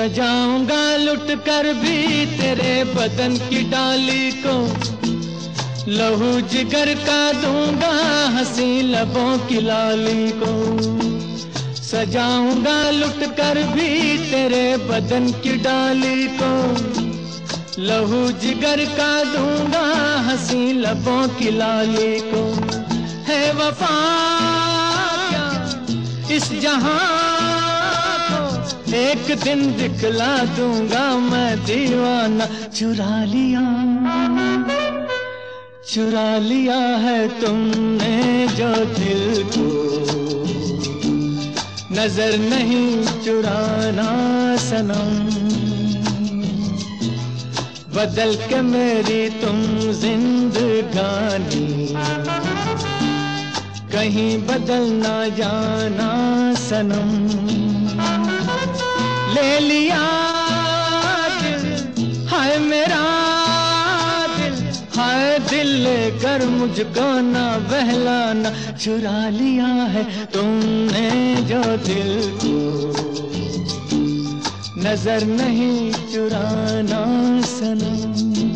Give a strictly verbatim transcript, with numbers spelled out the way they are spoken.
सजाऊंगा लुट कर भी तेरे बदन की डाली को, लहू जिगर का दूंगा हंसी लबों की लाली को। सजाऊंगा लुट कर भी तेरे बदन की डाली को, लहू जिगर का दूंगा हंसी लबों की लाली को। है वफा क्या इस जहां को, एक दिन दिखला दूंगा मैं दीवाना। चुरा लिया चुरा लिया है तुमने जो दिल को, नजर नहीं चुराना सनम। बदल के मेरी तुम जिंदगानी, कहीं बदल ना जाना सनम। ले लिया दिल हाय मेरा दिल, हाय दिल लेकर मुझको ना बहलाना। चुरा लिया है तुमने जो दिल को, नजर नहीं चुराना सनम।